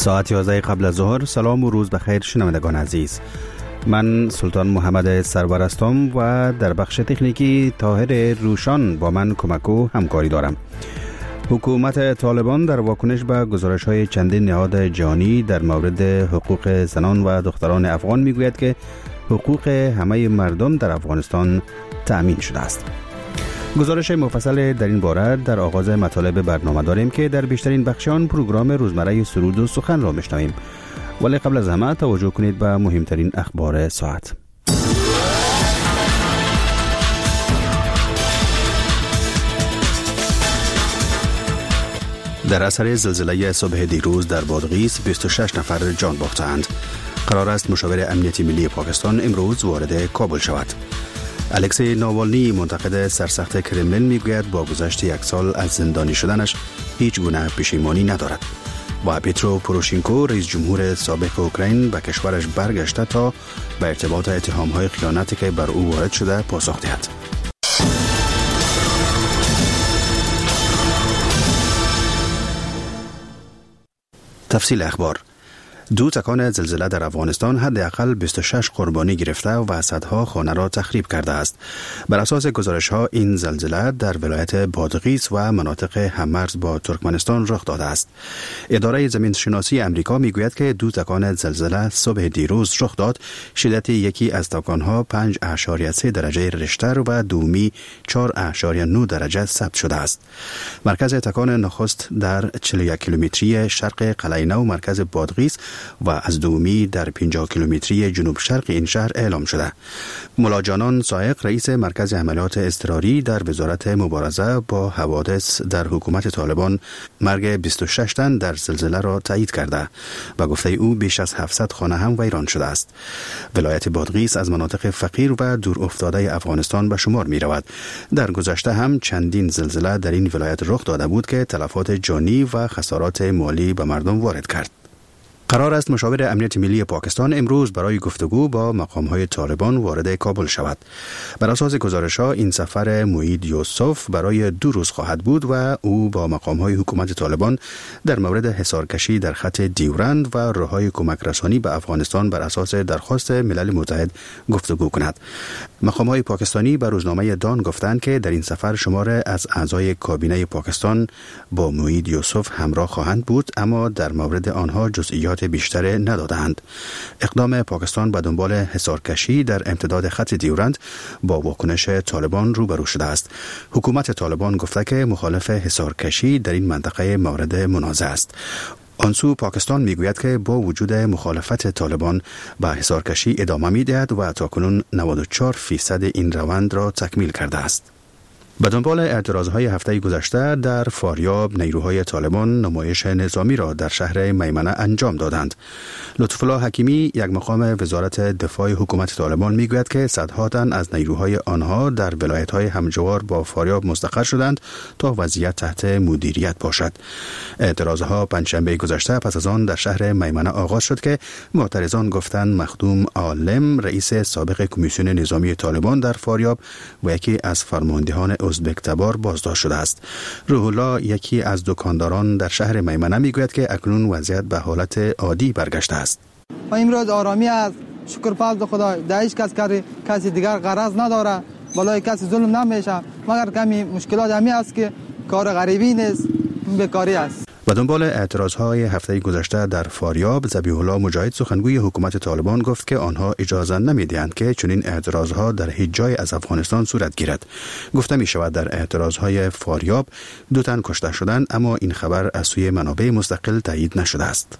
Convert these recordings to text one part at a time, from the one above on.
ساعت 11 قبل از ظهر. سلام و روز بخیر شنوندگان عزیز. من سلطان محمد سرور هستم و در بخش تکنیکی طاهر روشان با من کمک و همکاری دارم. حکومت طالبان در واکنش به گزارش‌های چندین نهاد جهانی در مورد حقوق زنان و دختران افغان میگوید که حقوق همه مردم در افغانستان تأمین شده است. گزارش مفصل در این باره در آغاز مطالب برنامه داریم که در بیشترین بخش آن پروگرام روزمره سرود و سخن را میشنویم. ولی قبل از همه توجه کنید به مهمترین اخبار ساعت. در اثر زلزله صبح دیروز در بادغیس 26 نفر جان باختند. قرار است مشاور امنیت ملی پاکستان امروز وارد کابل شود. الکسی ناوالنی منتقد سرسخت کرملین میگوید با گذشت یک سال از زندانی شدنش هیچ گونه پشیمانی ندارد. و پیترو پوروشینکو رئیس جمهور سابق اوکراین به کشورش برگشته تا به ارتباط اتهام‌های خیانتی که بر او وارد شده پاسخ دهد. تفصیل اخبار. 2 تکان زلزله در افغانستان حداقل 26 قربانی گرفته و صدها خانه را تخریب کرده است. بر اساس گزارش‌ها این زلزله در ولایت بادغیس و مناطق هممرز با ترکمنستان رخ داده است. اداره زمین شناسی امریکا میگوید که 2 تکان زلزله صبح دیروز رخ داد. شدت یکی از تکان‌ها 5.3 درجه ریشتر و دومی 4.9 درجه ثبت شده است. مرکز تکان نخست در 41 کیلومتری شرق قلعه نو مرکز بادغیس و از دومی در 50 کیلومتری جنوب شرق این شهر اعلام شده. ملا جانان سائق رئیس مرکز عملیات اضطراری در وزارت مبارزه با حوادث در حکومت طالبان مرگ 26 تن در زلزله را تایید کرده و گفته او بیش از 700 خانه هم ویران شده است. ولایت بادغیس از مناطق فقیر و دور افتاده افغانستان به شمار می رود. در گذشته هم چندین زلزله در این ولایت رخ داده بود که تلفات جانی و خسارات مالی به مردم وارد کرد. قرار است مشاور امنیت ملی پاکستان امروز برای گفتگو با مقام‌های طالبان وارد کابل شود. بر اساس گزارش‌ها این سفر موید یوسف برای 2 روز خواهد بود و او با مقام‌های حکومت طالبان در مورد حصارکشی در خط دیورند و راه‌های کمک رسانی به افغانستان بر اساس درخواست ملل متحد گفتگو کند. مقام‌های پاکستانی به روزنامه دان گفتند که در این سفر شمار از اعضای کابینه پاکستان با موید یوسف همراه خواهند بود، اما در مورد آنها جزئیات بیشتر ندادند. اقدام پاکستان به دنبال حصارکشی در امتداد خط دیورند با واکنش طالبان روبرو شده است. حکومت طالبان گفته که مخالف حصارکشی در این منطقه مورد منازعه است. آنسو پاکستان میگوید که با وجود مخالفت طالبان به حصارکشی ادامه میدهد و تاکنون 94% این روند را تکمیل کرده است. به دنبال اعتراضهای هفته گذشته در فاریاب نیروهای طالبان نمایش نظامی را در شهر میمنه انجام دادند. لطف الله حکیمی یک مقام وزارت دفاع حکومت طالبان میگوید که صدها تن از نیروهای آنها در ولایت‌های همجوار با فاریاب مستقر شدند تا وضعیت تحت مدیریت باشد. اعتراضها پنجشنبه گذشته پس از آن در شهر میمنه آغاز شد که معترضان گفتند مخدوم عالم رئیس سابق کمیسیون نظامی طالبان در فاریاب و یکی از فرماندهان ازبک تبار بازداشت شده است. روح الله یکی از دکانداران در شهر میمنه میگوید که اکنون وضعیت به حالت عادی برگشته است. ما امروز آرامی است، شکر فضل خدا، در هیچ کسی دیگر غرض نداره، بالای کسی ظلم نمیشه، مگر کمی مشکلات همی است که کار غریبی نیست، بیکاری است. و دنبال اعتراضهای هفته گذشته در فاریاب، ذبیح الله مجاهد سخنگوی حکومت طالبان گفت که آنها اجازه نمیدهند که چنین اعتراضها در هیچ جای از افغانستان صورت گیرد. گفته می شود در اعتراضهای فاریاب 2 تن کشته شدند، اما این خبر از سوی منابع مستقل تایید نشده است.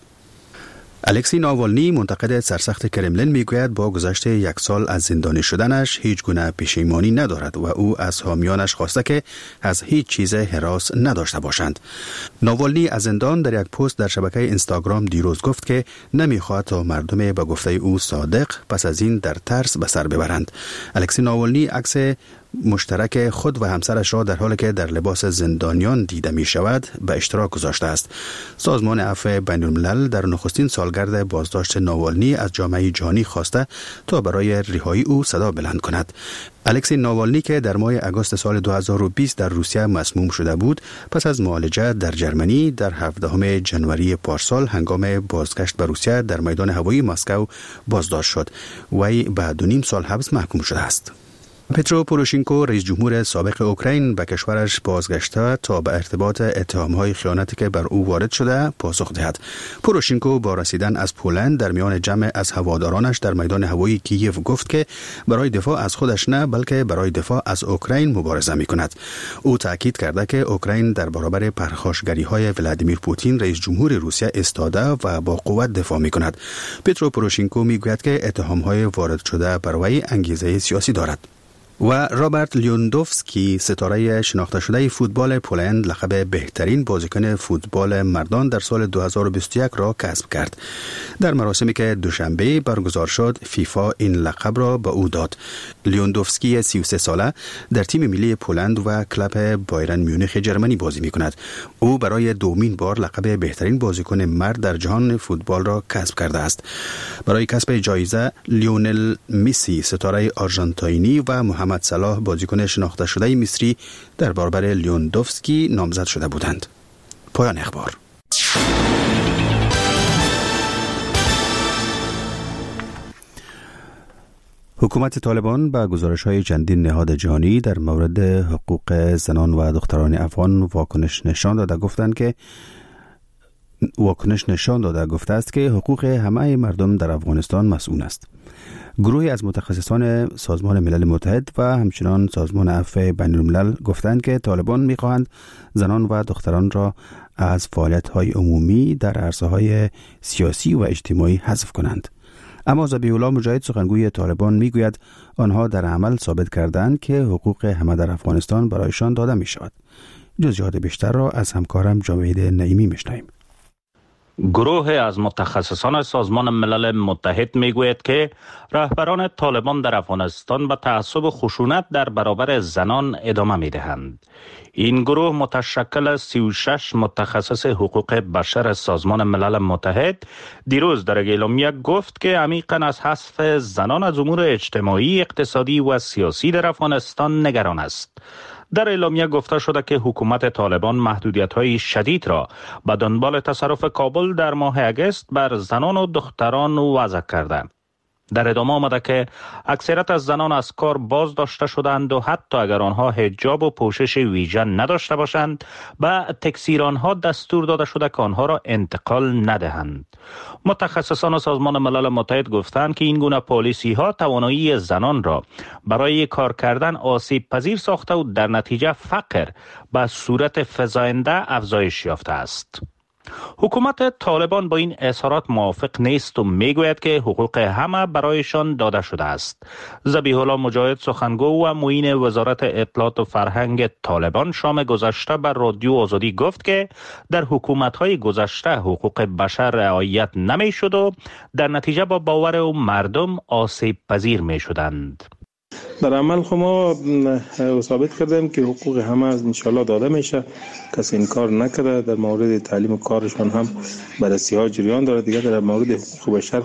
الکسی ناوالنی منتقد سرسخت کرملین میگوید با گذشت 1 سال از زندانی شدنش هیچ گونه پشیمانی ندارد و او از حامیانش خواسته که از هیچ چیز هراس نداشته باشند. ناوالنی از زندان در یک پست در شبکه اینستاگرام دیروز گفت که نمیخواهد تا مردم به گفته او صادق پس از این در ترس به سر ببرند. الکسی ناوالنی عکس مشترک خود و همسرش را در حالی که در لباس زندانیان دیده می شود به اشتراک گذاشته است. سازمان عفو بین الملل در نخستین سالگرد بازداشت ناوالنی از جامعه جهانی خواسته تا برای رهایی او صدا بلند کند. الکسی ناوالنی که در ماه اگست سال 2020 در روسیه مسموم شده بود، پس از معالجه در جرمنی در 17 جنوری پارسال هنگام بازگشت به روسیه در میدان هوایی مسکو بازداشت شد. وی به 2.5 سال حبس محکوم شده است. پترو پوروشینکو رئیس جمهور سابق اوکراین به کشورش بازگشته تا به ارتباط اتهام‌های خیانتی که بر او وارد شده پاسخ دهد. پوروشینکو با رسیدن از پولند در میان جمع از هوادارانش در میدان هوایی کییف گفت که برای دفاع از خودش نه بلکه برای دفاع از اوکراین مبارزه می‌کند. او تاکید کرده که اوکراین در برابر پرخاشگری‌های ولادیمیر پوتین رئیس جمهور روسیه ایستاده و با قوت دفاع می‌کند. پترو پوروشینکو می‌گوید که اتهام‌های وارد شده بر وی انگیزه سیاسی دارد. و رابرت لیوندوفسکی ستاره شناخته شده فوتبال پولند لقب بهترین بازیکن فوتبال مردان در سال 2021 را کسب کرد. در مراسمی که دوشنبه برگزار شد فیفا این لقب را به او داد. لیوندوفسکی 33 ساله در تیم ملی پولند و کلب بایرن میونخ جرمنی بازی می‌کند. او برای دومین بار لقب بهترین بازیکن مرد در جهان فوتبال را کسب کرده است. برای کسب جایزه لیونل مسی ستاره آرژانتینی و محمد صلاح بازیکن شناخته شده مصری در برابر لیوندوفسکی نامزد شده بودند. پایان اخبار. حکومت طالبان با گزارش‌های چندین نهاد جهانی در مورد حقوق زنان و دختران افغان واکنش نشان داده گفته است که حقوق همه مردم در افغانستان مسئول است. گروهی از متخصصان سازمان ملل متحد و همچنان سازمان عفو بین الملل گفتند که طالبان می‌خواهند زنان و دختران را از فعالیت‌های عمومی در عرصه‌های سیاسی و اجتماعی حذف کنند. اما ذبیح الله مجاهد سخنگوی طالبان میگوید آنها در عمل ثابت کردند که حقوق همه در افغانستان برایشان داده می‌شود. جزئیات بیشتر را از همکارم جاوید نعیمی می‌شنویم. گروه از متخصصان سازمان ملل متحد میگوید که رهبران طالبان در افغانستان به تعصب و خشونت در برابر زنان ادامه میدهند. این گروه متشکل از 36 متخصص حقوق بشر سازمان ملل متحد دیروز در اعلامیه گفت که عمیقاً از حذف زنان از امور اجتماعی، اقتصادی و سیاسی در افغانستان نگران است. در اعلامیه گفته شده که حکومت طالبان محدودیت‌های شدید را به دنبال تصرف کابل در ماه اگست بر زنان و دختران وضع کرده. در ادامه آمده که اکثریت از زنان از کار باز داشته شدند و حتی اگر آنها حجاب و پوشش ویژه نداشته باشند به تکثیرانها دستور داده شده که آنها را انتقال ندهند. متخصصان سازمان ملل متحد گفتند که این گونه پالیسی ها توانایی زنان را برای کار کردن آسیب پذیر ساخته و در نتیجه فقر به صورت فزاینده افزایش یافته است. حکومت طالبان با این اظهارات موافق نیست و میگوید که حقوق همه برایشان داده شده است. ذبیح الله مجاهد سخنگو و معین وزارت اطلاعات و فرهنگ طالبان شام گذشته بر رادیو آزادی گفت که در حکومت‌های گذشته حقوق بشر رعایت نمی‌شد و در نتیجه با باور و مردم آسیب پذیر می‌شدند. در عمل ما ثابت کردیم که حقوق همه از انشالله داده میشه. کسی این کار نکرده. در مورد تعلیم کارشان هم بررسی ها جریان داره. دیگه در مورد حقوق بشر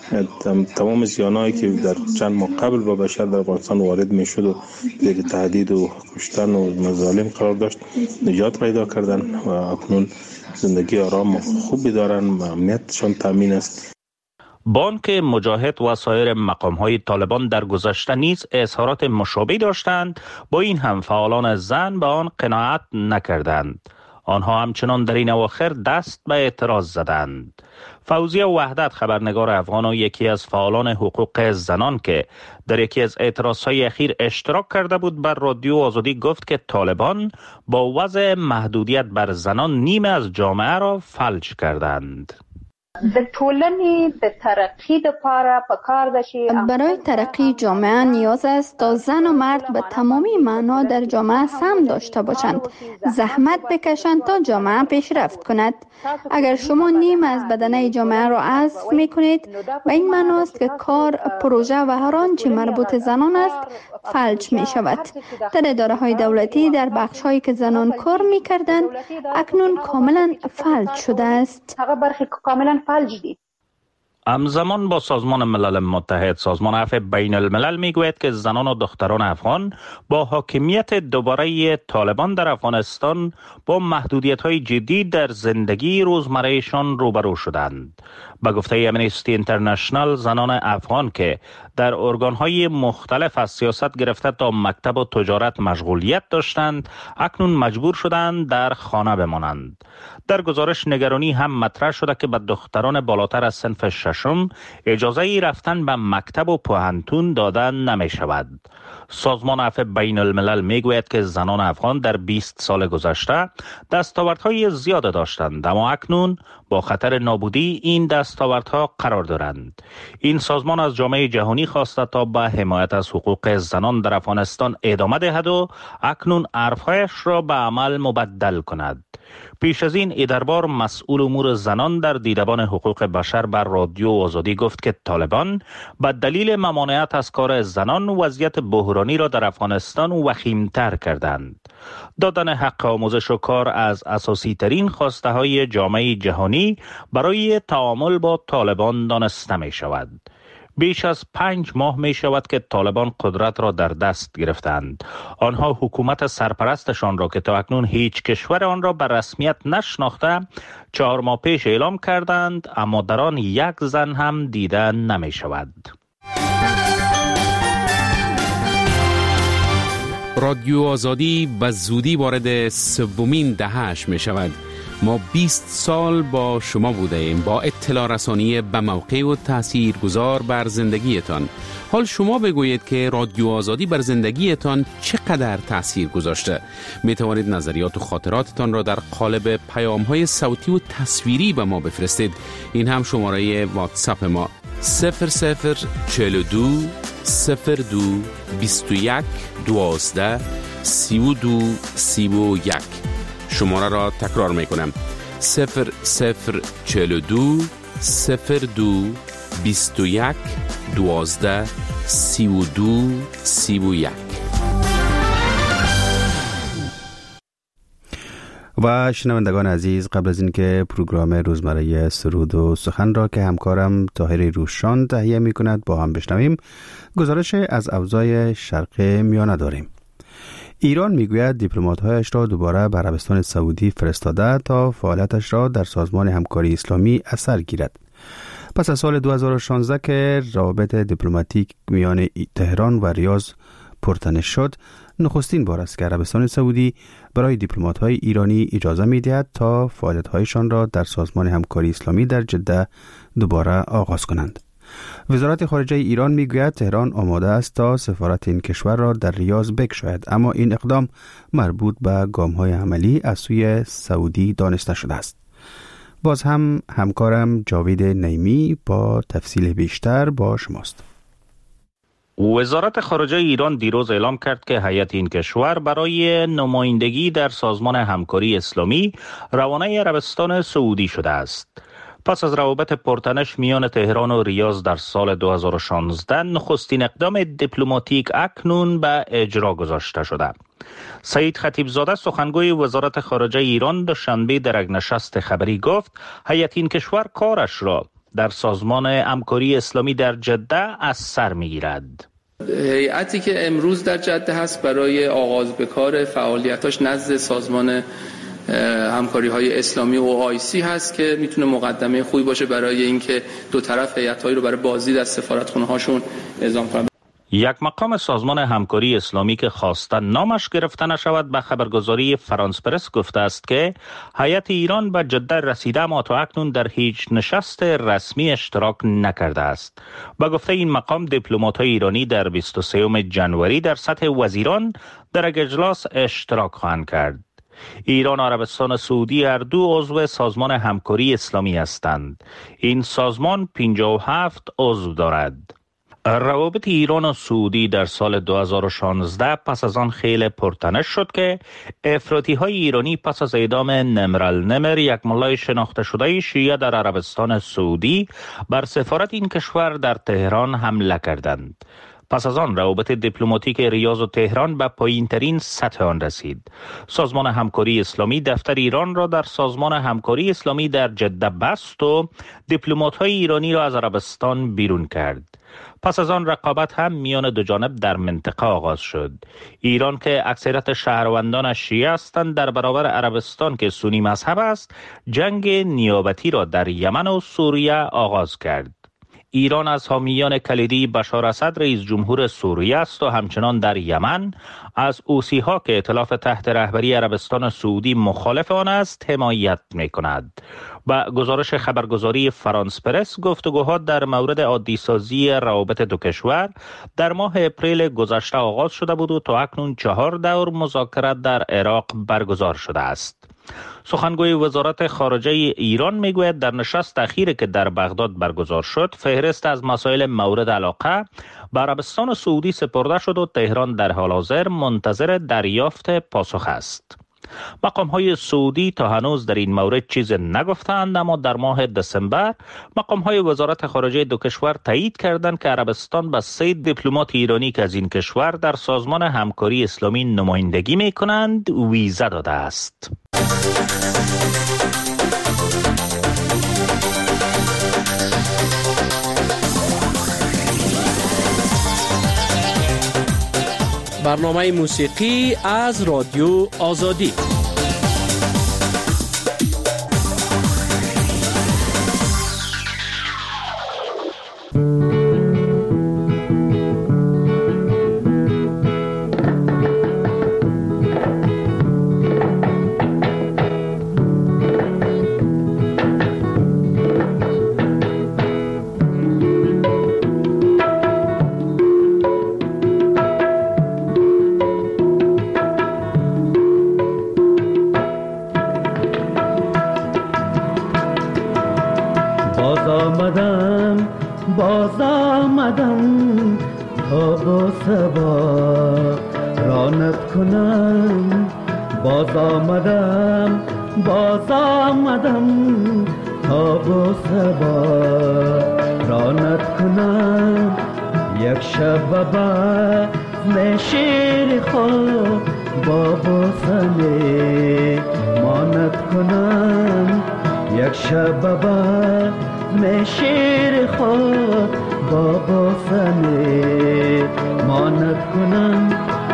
تمام زیانایی که در چند ماه قبل با بشر در افغانستان وارد میشد و زیر تهدید و کشتن و مظالم قرار داشت نجات پیدا کردن و اکنون زندگی آرام و خوبی دارن و امنیتشان تامین است. بانک مجاهد و سایر مقام‌های طالبان در گذشته نیز اظهارات مشابه داشتند، با این هم فعالان زن به آن قناعت نکردند. آنها همچنان در این اواخر دست به اعتراض زدند. فوزیه وحدت خبرنگار افغان و یکی از فعالان حقوق زنان که در یکی از اعتراضهای اخیر اشتراک کرده بود بر رادیو آزادی گفت که طالبان با وضع محدودیت بر زنان نیمه از جامعه را فلج کردند. برای ترقی جامعه نیاز است تا زن و مرد به تمامی معنا در جامعه سهم داشته باشند، زحمت بکشند تا جامعه پیشرفت کند. اگر شما نیم از بدنه جامعه را حذف میکنید و این معنا است که کار، پروژه و هر آنچه مربوط زنان است فلج می شود. در اداره‌های دولتی در بخش‌هایی که زنان کار می‌کردند اکنون کاملا فلج شده است. همزمان با سازمان ملل متحد، سازمان عفو بین الملل میگوید که زنان و دختران افغان با حاکمیت دوباره طالبان در افغانستان با محدودیت‌های جدی در زندگی روزمرهشان روبرو شدند. به گفته امنیستی اینترنشنال، زنان افغان که در ارگان‌های مختلف از سیاست گرفته تا مکتب و تجارت مشغولیت داشتند، اکنون مجبور شدند در خانه بمانند. در گزارش نگرانی هم مطرح شده که به دختران بالاتر از صنف ششم اجازه رفتن به مکتب و پوهنتون داده نمی شود. سازمان عفو بین الملل می گوید که زنان افغان در 20 سال گذشته دستاوردهای زیاد داشتند، اما اکنون با خطر نابودی این دستاوردها قرار دارند. این سازمان از جامعه جهانی خواسته تا به حمایت از حقوق زنان در افغانستان ادامه دهد و اکنون حرفهایش را به عمل مبدل کند. پیش از این دربار مسئول امور زنان در دیدبان حقوق بشر بر رادیو آزادی گفت که طالبان به دلیل ممانعت از کار زنان وضعیت بحرانی را در افغانستان وخیم‌تر کردند. دادن حق آموزش و کار از اساسی ترین خواسته های جامعه جهانی برای تعامل با طالبان دانسته می شود. بیش از 5 ماه می شود که طالبان قدرت را در دست گرفتند. آنها حکومت سرپرستشان را که تا اکنون هیچ کشور آن را به رسمیت نشناخته 4 ماه پیش اعلام کردند، اما در آن یک زن هم دیده نمی شود. رادیو آزادی به زودی وارد 3مین دهه‌اش می شود. ما 20 سال با شما بوده ایم، با اطلاع رسانی به موقع و تاثیرگذار بر زندگیتان. حال شما بگویید که رادیو آزادی بر زندگیتان چقدر تاثیر گذاشته. می توانید نظریات و خاطراتتان را در قالب پیام‌های صوتی و تصویری به ما بفرستید. این هم شماره واتساپ ما 0042 02 21 12 32 31. شماره را تکرار می کنم 0042 02 21 12 32 31. و شنوندگان عزیز، قبل از اینکه پروگرام روزمره سرود و سخن را که همکارم طاهر روشان تهیه می کند با هم بشنویم، گزارش از اوضاع شرق میانه داریم. ایران میگوید دیپلمات‌هایش را دوباره به عربستان سعودی فرستاده تا فعالیتش را در سازمان همکاری اسلامی اثر گیرد. پس از سال 2016 که روابط دیپلماتیک میان تهران و ریاض پرتنش شد، نخستین بار است که عربستان سعودی برای دیپلمات‌های ایرانی اجازه می‌دهد تا فعالیت‌هایشان را در سازمان همکاری اسلامی در جده دوباره آغاز کنند. وزارت خارجه ایران میگوید تهران آماده است تا سفارت این کشور را در ریاض بگشاید، اما این اقدام مربوط به گام‌های عملی از سوی سعودی دانسته شده است. باز هم همکارم جاوید نیمی با تفصیل بیشتر با شماست. وزارت خارجه ایران دیروز اعلام کرد که هیئت این کشور برای نمایندگی در سازمان همکاری اسلامی روانه عربستان سعودی شده است. پس از روابط پرتنش میان تهران و ریاض در سال 2016، نخستین اقدام دیپلماتیک اکنون به اجرا گذاشته شده. سعید خطیبزاده سخنگوی وزارت خارجه ایران دوشنبه در یک نشست خبری گفت هیئت این کشور کارش را در سازمان همکاری اسلامی در جده از سر میگیرد. هیئتی که امروز در جده هست برای آغاز به کار فعالیتاش نزد سازمان همکاری‌های اسلامی و OIC هست که میتونه مقدمه خوبی باشه برای اینکه دو طرف هیئت‌هایی رو برای بازدید از سفارتخانه‌هاشون اعزام کنند. یک مقام سازمان همکاری اسلامی که خواسته نامش گرفته نشود به خبرگزاری فرانس پرس گفته است که هیئت ایران به جده رسیده اما تا اکنون در هیچ نشست رسمی اشتراک نکرده است. به گفته این مقام دیپلمات‌های ایرانی در 23 ژانویه در سطح وزیران در یک اجلاس اشتراک خواهند کرد. ایران و عربستان سعودی هر دو عضو سازمان همکاری اسلامی هستند. این سازمان 57 عضو دارد. روابط ایران و سعودی در سال 2016 پس از آن خیلی پرتنش شد که افراطی های ایرانی پس از اعدام نمر النمر، یک ملای شناخته شده شیعه در عربستان سعودی، بر سفارت این کشور در تهران حمله کردند. پس از آن روابط دیپلماتیک ریاض و تهران به پایین‌ترین سطح آن رسید. سازمان همکاری اسلامی دفتر ایران را در سازمان همکاری اسلامی در جده بست و دیپلمات‌های ایرانی را از عربستان بیرون کرد. پس از آن رقابت هم میان دو جانب در منطقه آغاز شد. ایران که اکثریت شهروندان شیعه هستند در برابر عربستان که سنی مذهب است، جنگ نیابتی را در یمن و سوریه آغاز کرد. ایران از حامیان کلیدی بشار اسد رئیس جمهور سوریه است و همچنان در یمن از حوثی ها که ائتلاف تحت رهبری عربستان سعودی مخالف آن است حمایت می کند. با گزارش خبرگزاری فرانس پرس، گفتگوها در مورد عادی سازی روابط دو کشور در ماه اپریل گذشته آغاز شده بود و تا اکنون 4 دور مذاکرات در عراق برگزار شده است. سخنگوی وزارت خارجه ایران میگوید در نشست اخیری که در بغداد برگزار شد، فهرست از مسائل مورد علاقه به عربستان سعودی سپرده شد و تهران در حال حاضر منتظر دریافت پاسخ است. مقام‌های سعودی تا هنوز در این مورد چیز نگفتند، اما در ماه دسامبر مقام‌های وزارت خارجه دو کشور تایید کردند که عربستان به 3 دیپلمات ایرانی که از این کشور در سازمان همکاری اسلامی نمایندگی می‌کنند ویزا داده است. برنامه موسیقی از رادیو آزادی. باز آمدم تا با سبا رانت کنم. باز آمدم تا با سبا رانت کنم. یک شب بزم شیر خود با بوسنه مانت کنم. یک شب بزم شیر خود با بوسنه مانت کنم.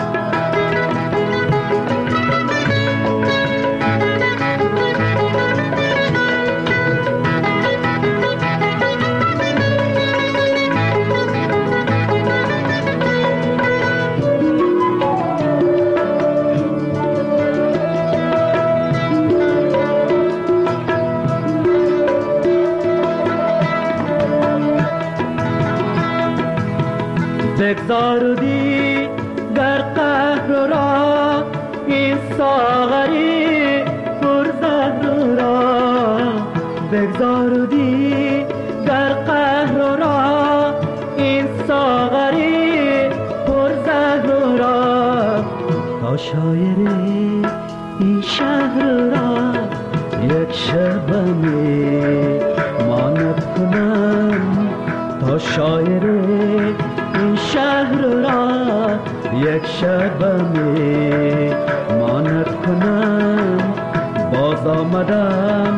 بگذاردی در قهر را این ساغری پرزهر را. بگذاردی در قهر را این ساغری پرزهر را. تا شاعر این شهر را یک شبنه مانت کنم. تا شاعر این شهر را یک شبنه مانت کنم. باز آمدم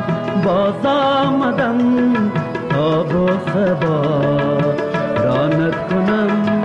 تا با سبا رانت کنم.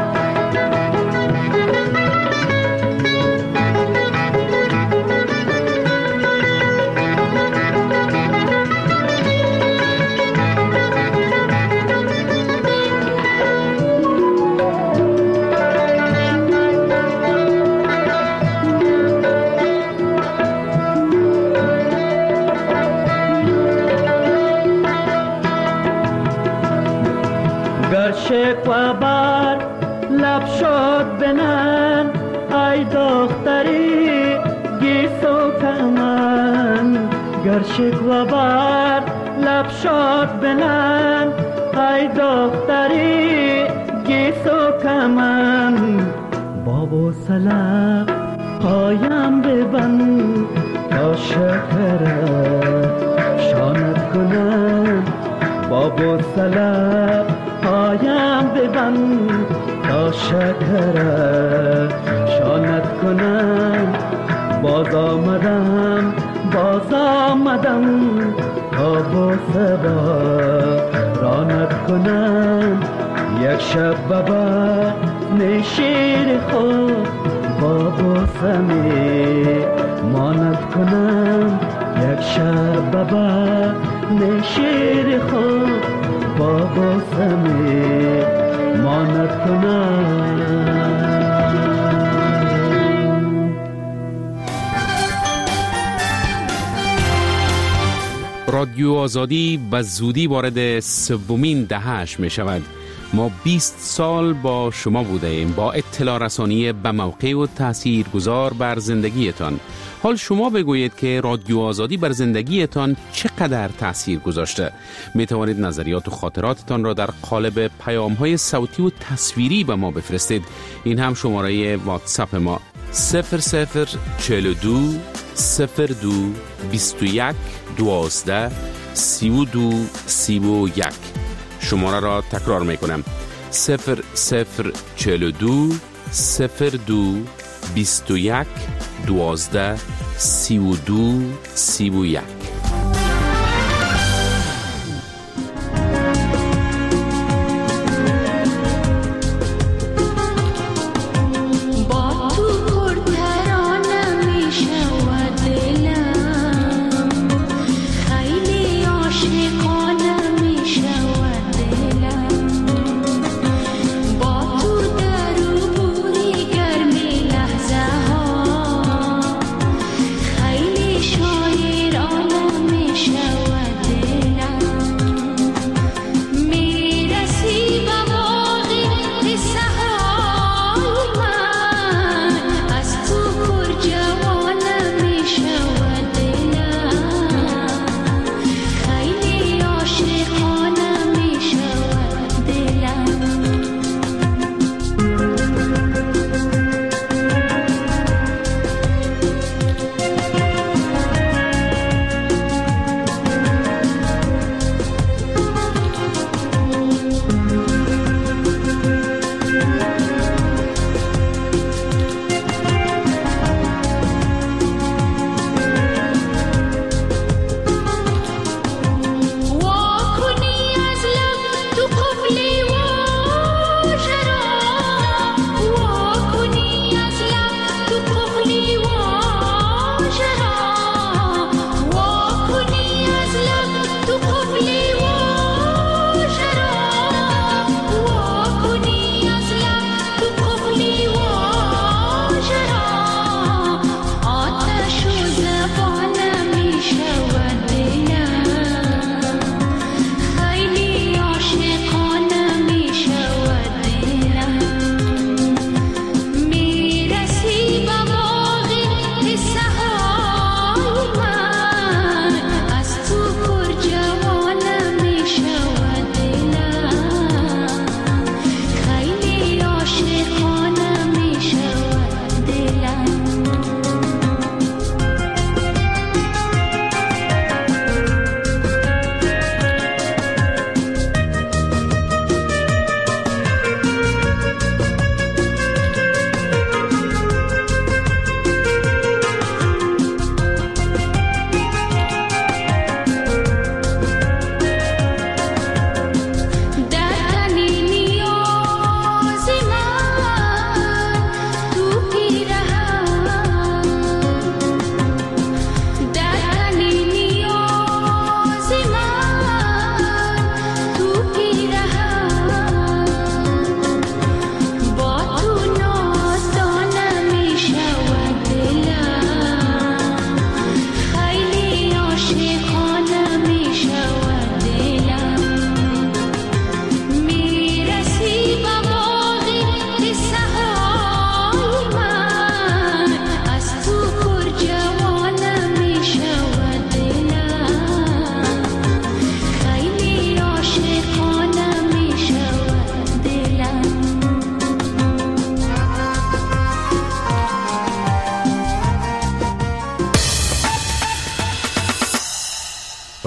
شکوه بر لب شد بنن ای دختری گیسو گر شکوه بر لب شاد بلند ای دختری گیس و کمن بابو سلب پایم ببند تا شکره شانت کنم بابو سلب پایم ببند تا شکره شانت کنم باز آمدم تا با سبا رانت کنم یک شب بابا نشیر خود بابا سمی مانت کنم یک شب بابا نشیر خود بابا سمی مانت کنم. رادیو آزادی به زودی وارد سومین دهه‌اش می شود. ما 20 سال با شما بوده ایم، با اطلاع رسانی به موقع و تأثیر گذار بر زندگیتان. حال شما بگویید که رادیو آزادی بر زندگیتان چقدر تأثیر گذاشته. می توانید نظریات و خاطراتتان را در قالب پیام‌های صوتی و تصویری به ما بفرستید. این هم شماره واتساپ ما 0042 02 21 12 32 31. شماره را تکرار می کنم 0042 02 21 12 32 31. شاعرانه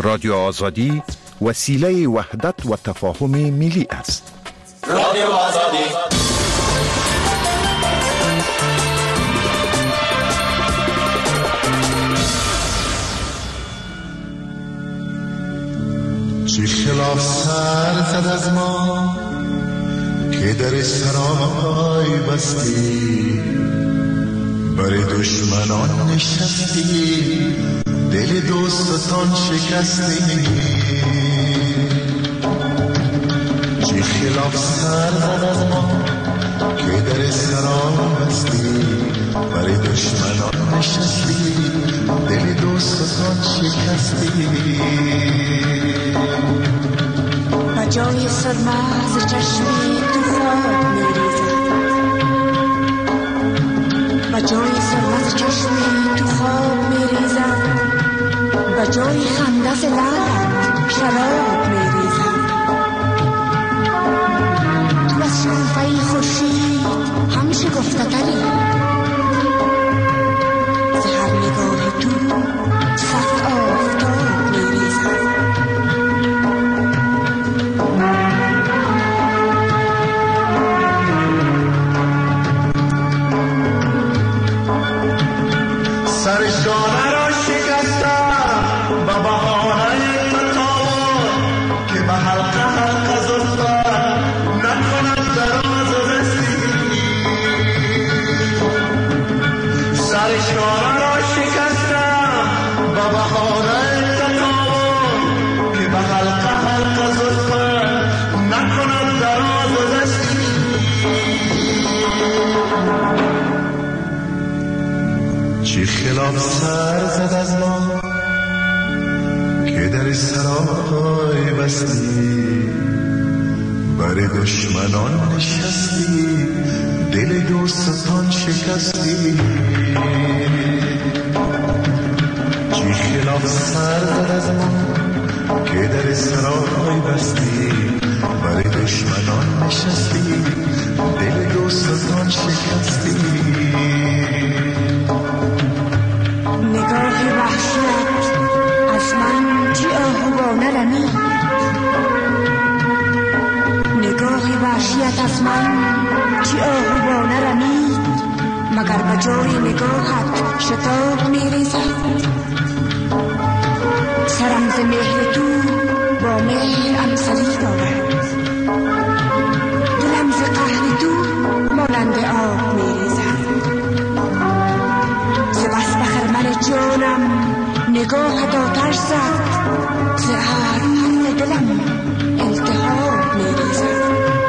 رادیو آزادی وسیله وحدت و تفاهم ملی است. رادیو آزادی. چه خلاف سر زد از ما که در سرای بستی، برای دشمنان نشستی، دل دوستان شکستی. چه خلاف سر زد از ما که در سرای بستی، برای دشمنان نشستی، دل دوستان شکستی. جای سرما ز چشمی تو خواب میریزد، و جای سرما ز چشمی تو خواب میریزد، و جای خنده ز لبت شراب میریزد. تو از شکوفه خورشید هم شکفته تری، ز هر نگاه تو صد آفتاب میریزد. سرشانه را شکستم با بهانه تطاول، که به حلقه حلقه زلفت نکند دراز و دستی. سرشانه را شکستم با بهانه تطاول، که به حلقه حلقه زلفت نکند دراز و دستی. چه خلاف سر زد از ما که در سرای بستی، برای دشمنان نشستی، دل دوستان شکستی. چه خلاف سر زد از ما که در سرای بستی، برای دشمنان نشستی، دل دوستان شکستی. نگاه وحشت از من چی آهوانه رمید، نگاه وحشت از من چی آهوانه رمید، مگر به جای نگاهت شتاب میریزد. سرم ز مهر تو با مهر امسلی دارد، دلم ز قهر تو مانند آب میریزد. ز بس بخرمن جانم نگاهت آتش زد، ز هر دلم التهاب میریزد.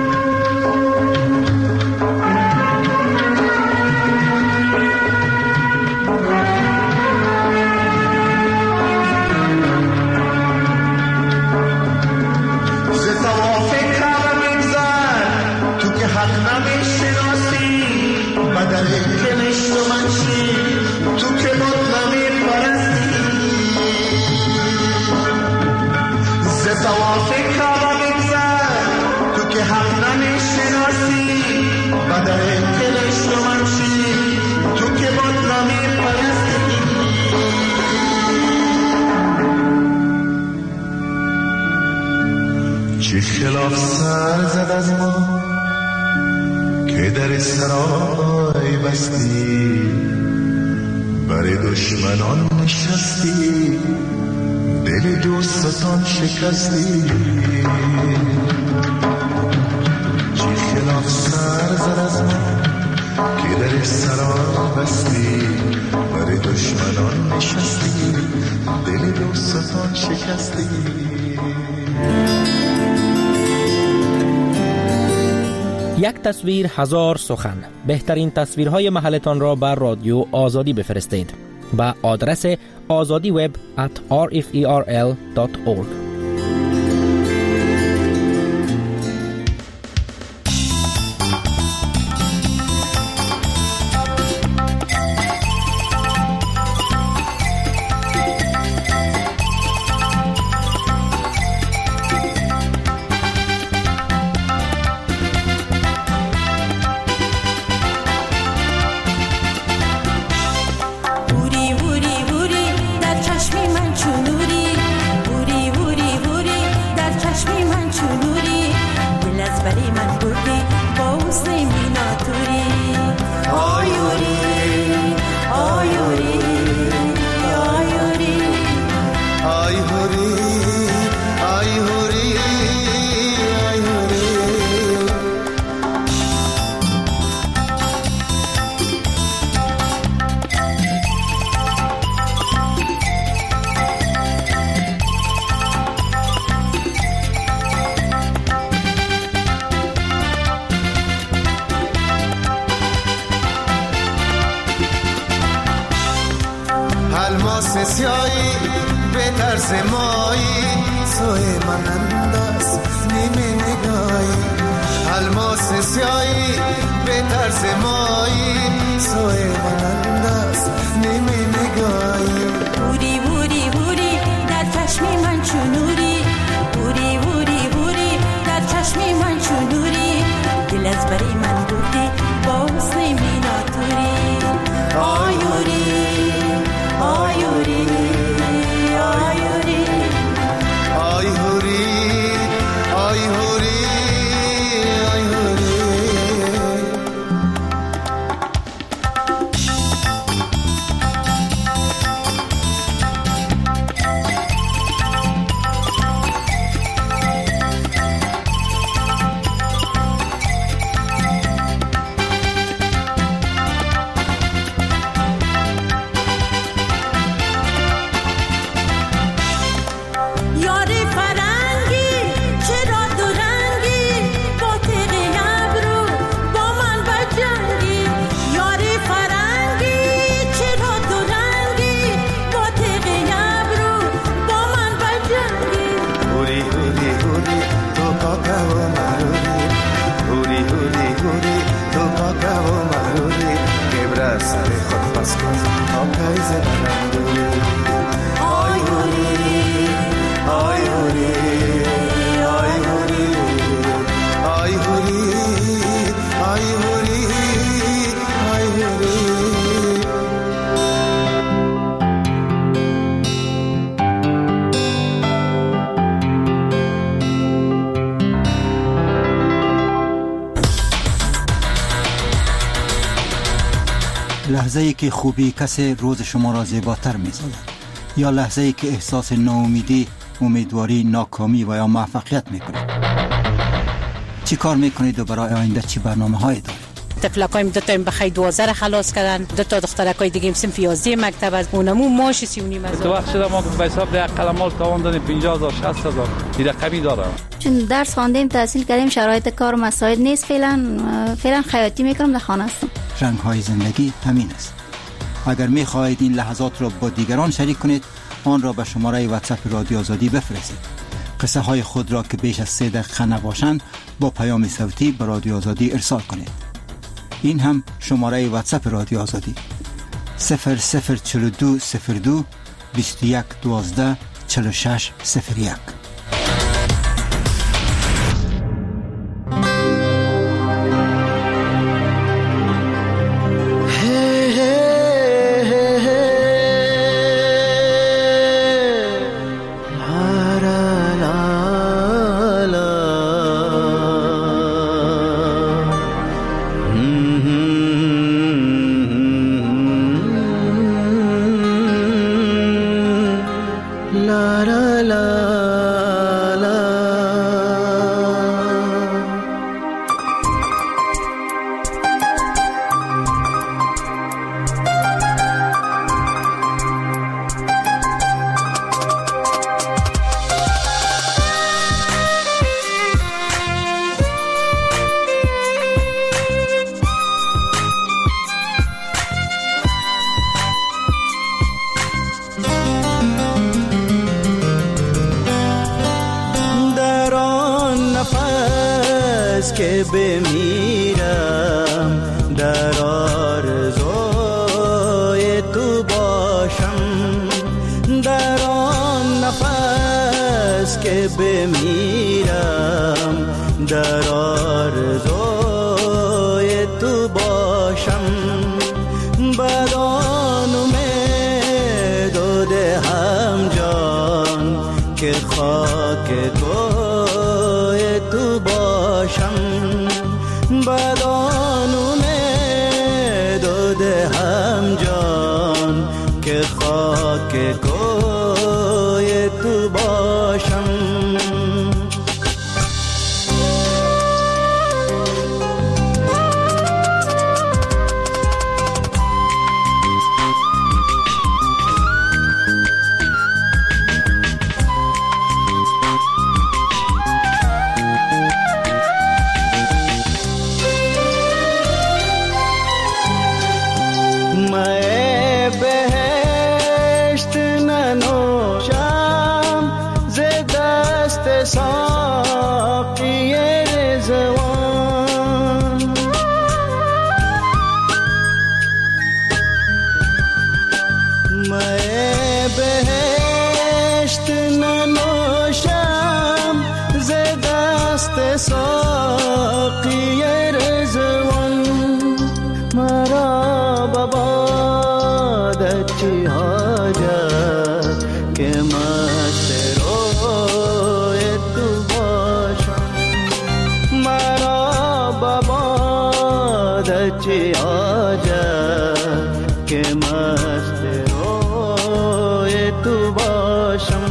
ز توافق کعبه میگذر تو که حق نمیشناسی، بدل کنشت و منشی تو که بود نمیپرستی. ز توافق کعبه میگذر تو که حق نمیشناسی، بدل کنشت و منشی تو که بود نمیپرستی. چه خلاف سر زد از ما که در سرای بستی، برای دشمنان نشستی، دل دوستان شکستی. چه خلاف سر زد از ما که در سرای بستی، برای دشمنان نشستی، دل دوستان شکستی. یک تصویر هزار سخن. بهترین تصویرهای محلتان را بر رادیو آزادی بفرستید به آدرس azadiweb@rferl.org. بوری بوری بوری در چشم من چونوری، بوری الماس سیایی به طرز مایی سوی منند است نیمه نگاهی الماس سیایی به طرز مایی سوی منند است نیمه نگاهی بوری بوری بوری در چشم من چونوری بوری بوری بوری در چشم من چونوری دل از بری من بودی با حسن میناتوری آیوری آیوری آیوری آیوری آیوری لحظه‌ای که خوبی کسی روز شما را زیباتر می‌سازد یا لحظه‌ای که احساس ناامیدی، امیدواری، ناکامی و یا موفقیت می‌کنید. چی کار می‌کنید و برای آینده چی برنامه‌هایی دارید؟ تفلکایم دو تا بخیر 12 خلاص کردن، دو تا دخترکای دیگه صنف 11 مکتب از اونمو ماش 39,000. تو وقت شده ما به حساب ده قلمال تاوان دادیم 50,000 60,000 این رقمی داره. چون درس خواندیم تحصیل کردیم شرایط کار مساعد نیست فعلا خیاطی میکنم در خانه هستم. رنگ‌های زندگی همین است. اگر می‌خواهید این لحظات را با دیگران شریک کنید آن را به شماره واتساپ رادیو آزادی بفرستید. قصه های خود را که بیش از 3 دقیقه نباشند با پیام صوتی به رادیو آزادی ارسال کنید. این هم شماره واتساپ رادیو آزادی 004202 21 12 46 01. که بمیرم در آرزوی تو باشم، در آن نفس که بمیرم در آرزوی تو باشم، بدان امید و دهم جان که خاک کوی تو باشم، بدان امید و دهم جان که خاک کوی تو باشم. मैं बहश्त به بادت چی حاجت که مست روی تو باشم مرا به بادت چی حاجت که مست روی تو باشم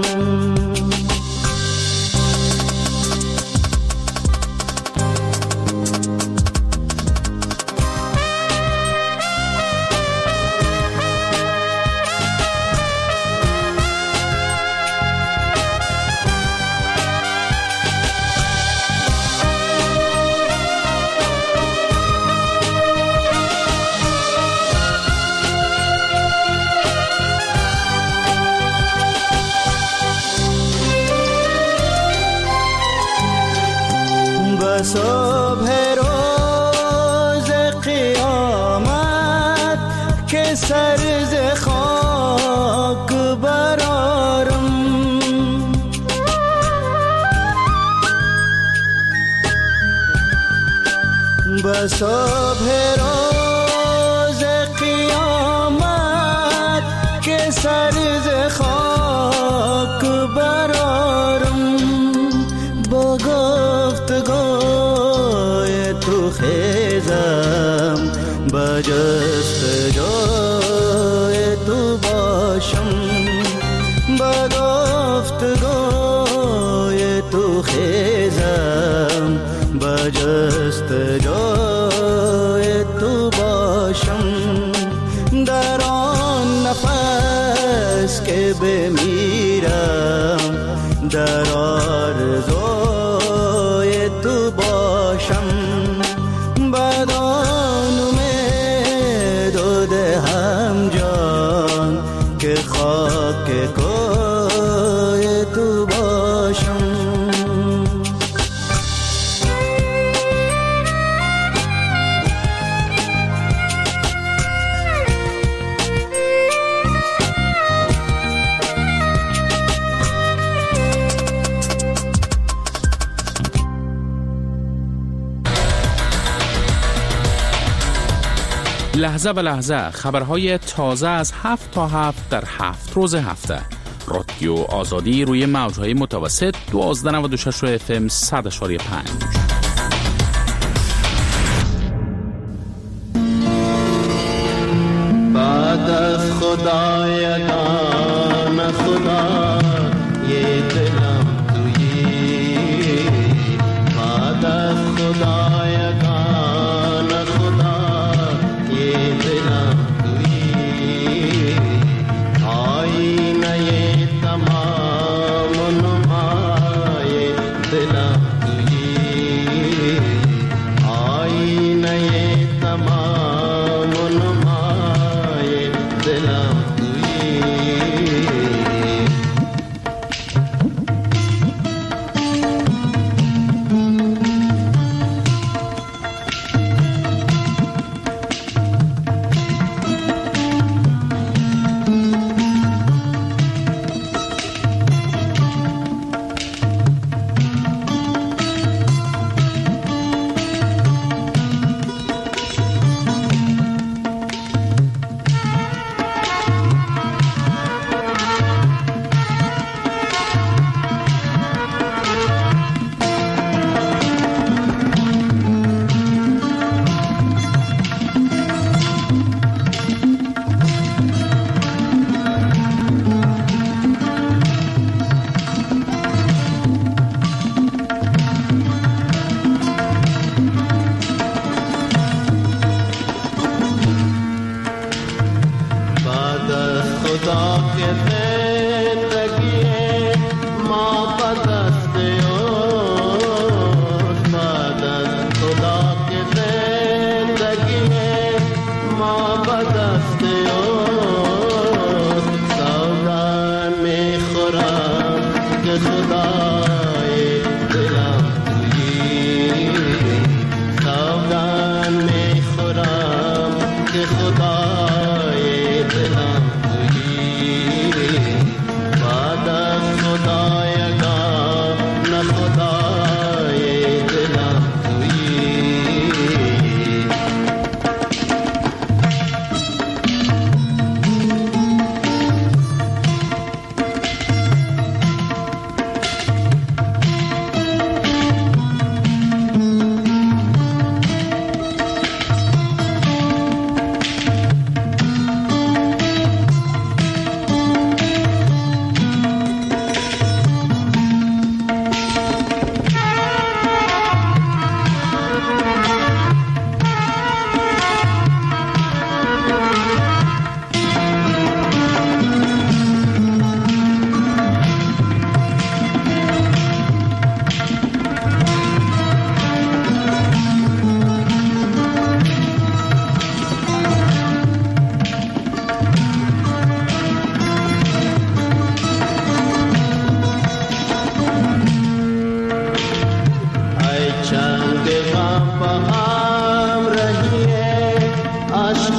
صبح روز قیامت که سر ز خاک برارم به صبح روز قیامت که سر ز خاک برارم با گفتگوی تو خیزم با جستجوی تو باشم با گفتگوی تو خیزم با جستجوی تو باشم در آن نفس که بمیرم در آرزوی تو باشم بدان امید و دهم جان که خاک کوی تو باشم لحظه به لحظه خبرهای تازه از 7 تا 7 در 7 روز هفته. رادیو آزادی روی موجهای متوسط 1296 FM 100.5. بعد از خدایگان خدا یه دلم تویی بعد از خدایگان خدا یه دلم تویی آینه تمام نمای دلم تویی آینه تمام نمای دلم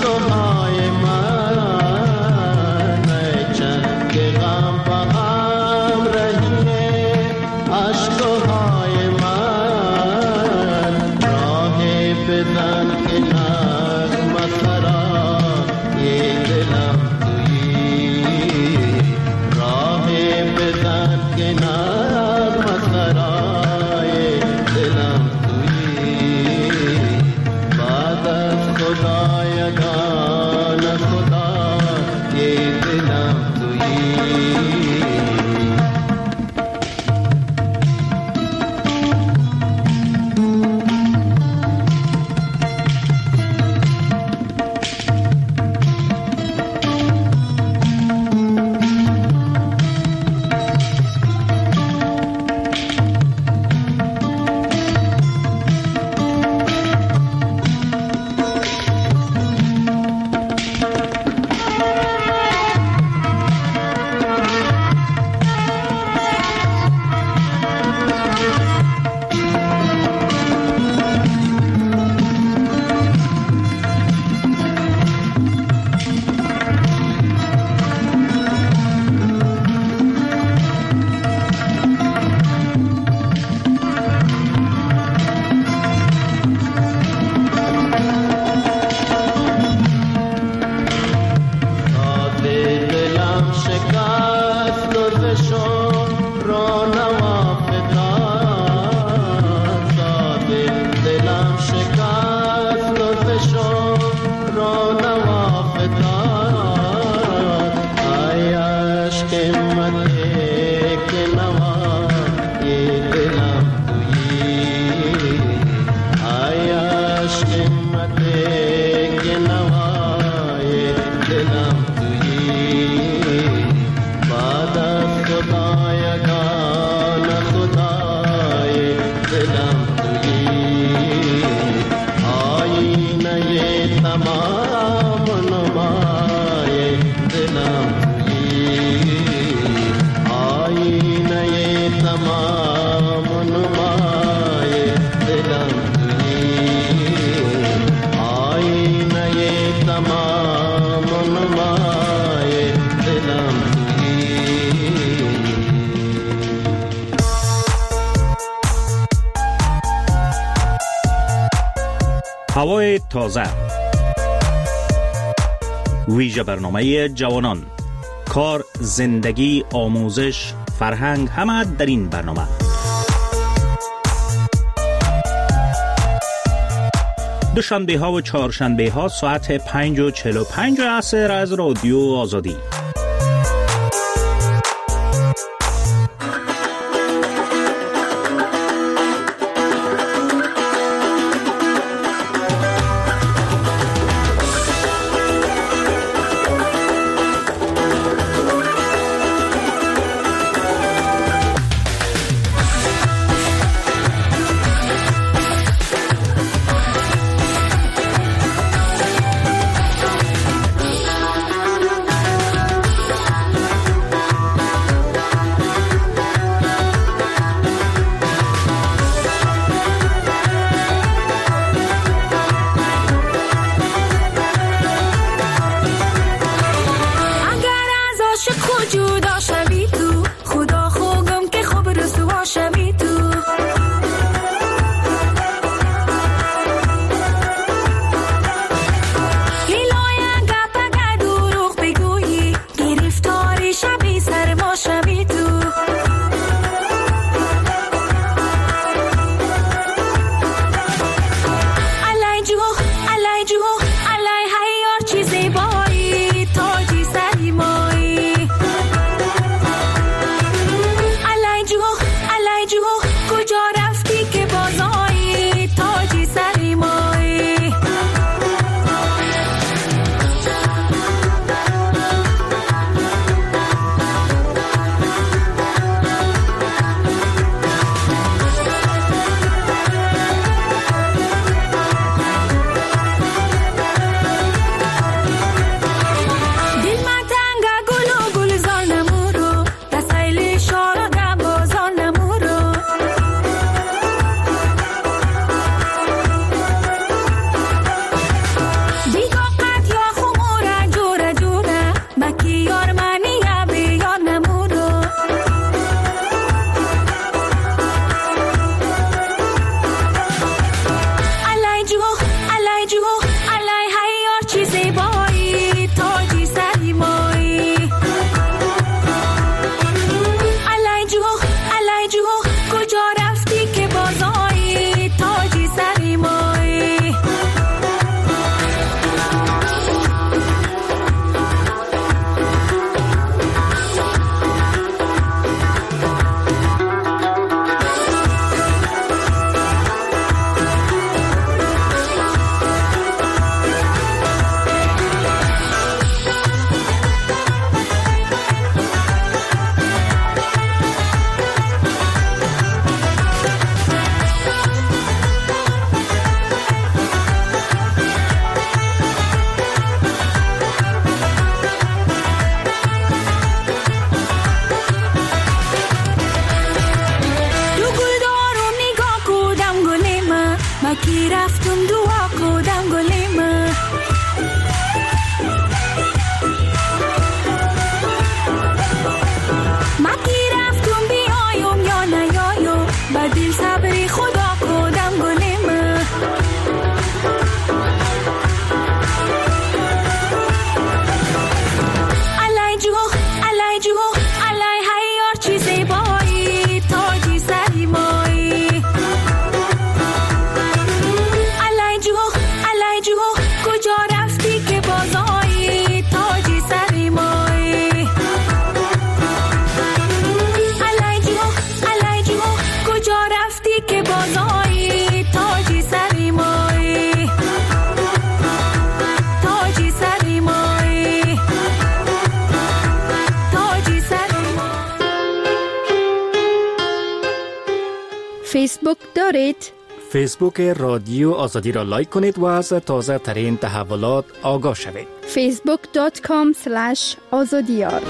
عشقهای من چند که غم با هم رهیه عشقهای من راه بدن که نغمه سرای دلم تویی راه بدن که نغمه سرای دلم تویی بعد از خدایگان خدای دلم تویی هوای تازه، ویژه برنامه جوانان، کار، زندگی، آموزش، فرهنگ، همه در این برنامه. دوشنبه ها و چهارشنبه ها ساعت 5:45 عصر از رادیو آزادی. فیسبوک دارید؟ فیسبوک رادیو آزادی را لایک کنید و از تازه ترین تحولات آگاه شوید. facebook.com/azadiyar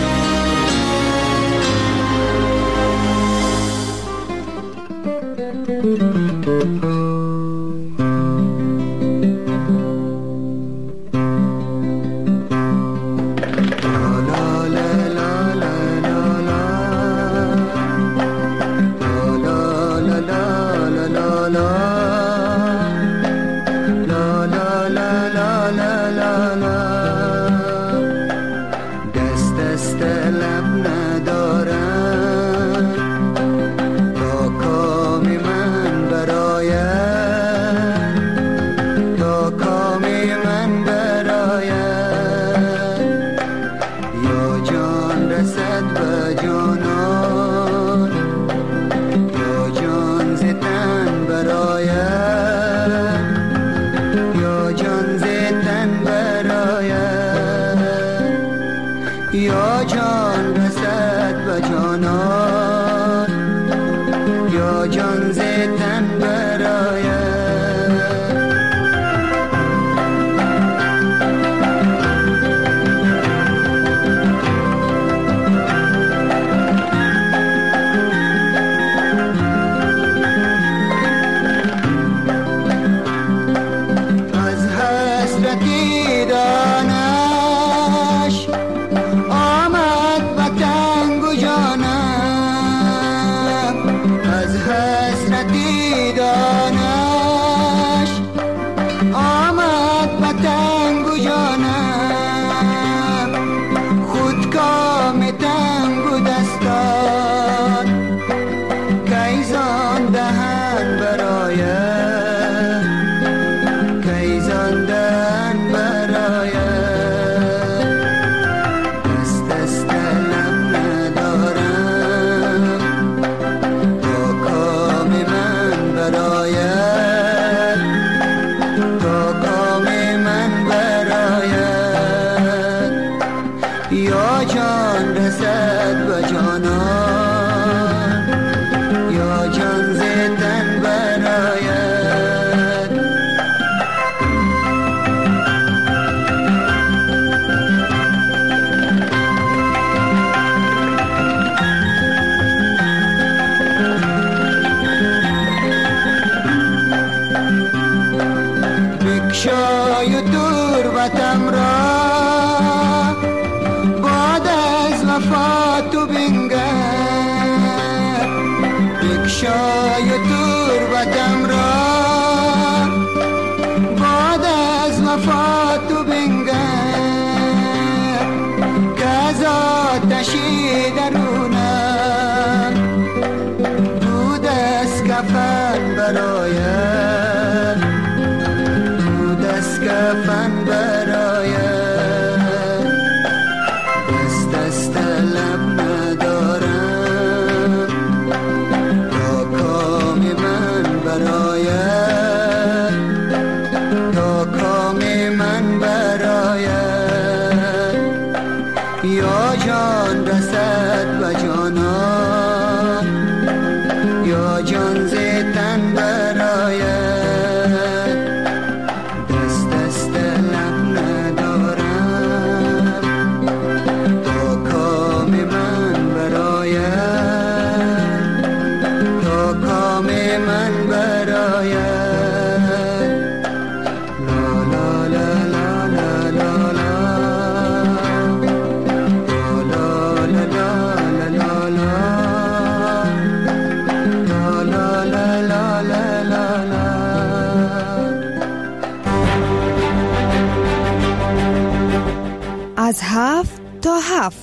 از 7 تا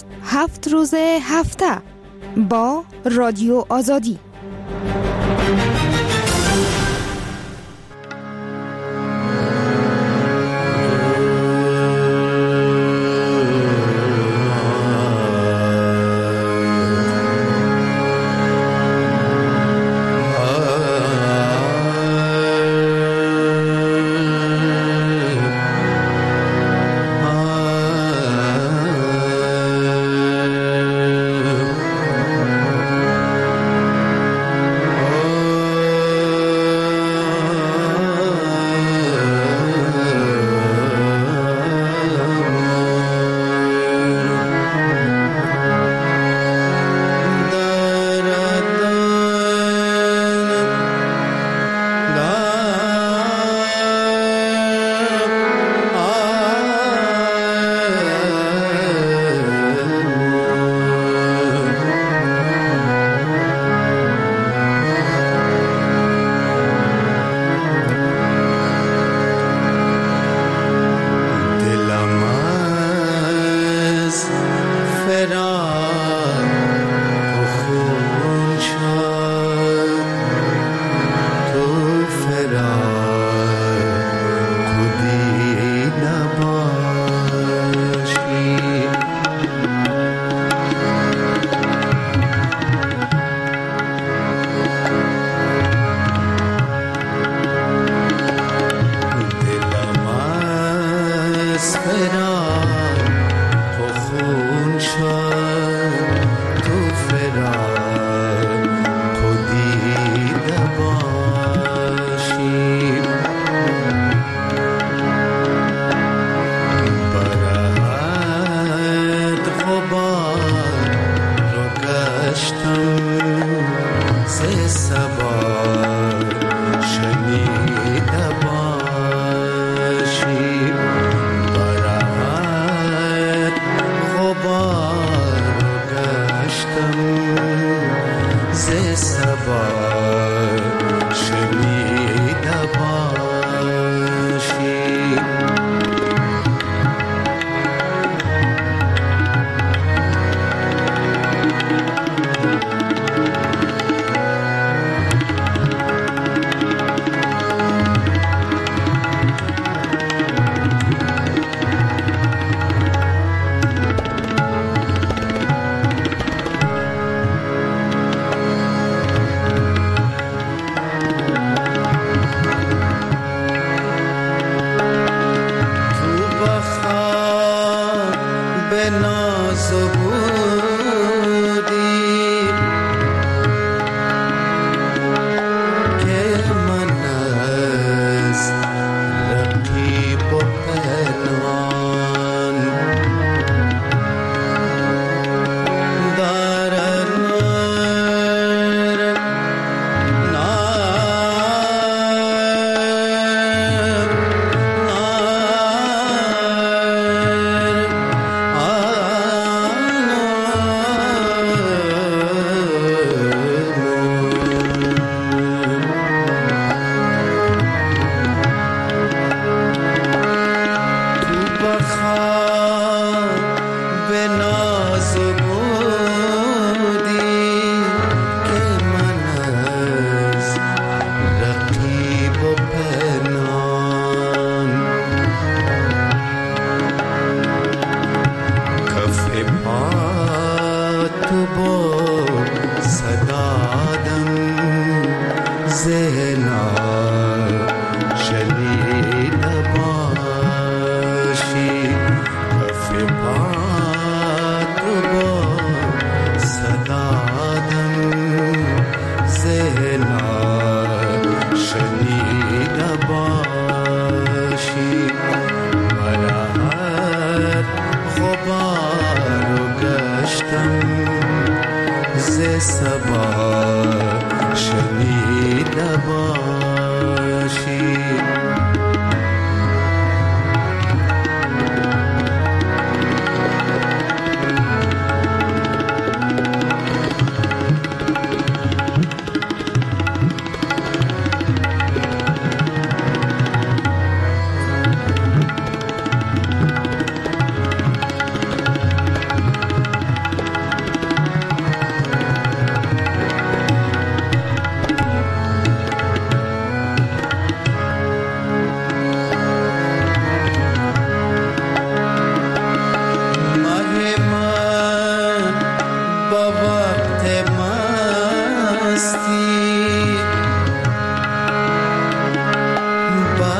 7 روز هفته با رادیو آزادی. تو خون شد تو فراق خودیده باشی برهد غبار رو گشتم سه سبا شنیده باشی برهد غبار رو گشتم سه سبا شنیده باشی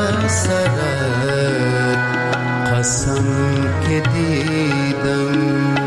قسم که دیدم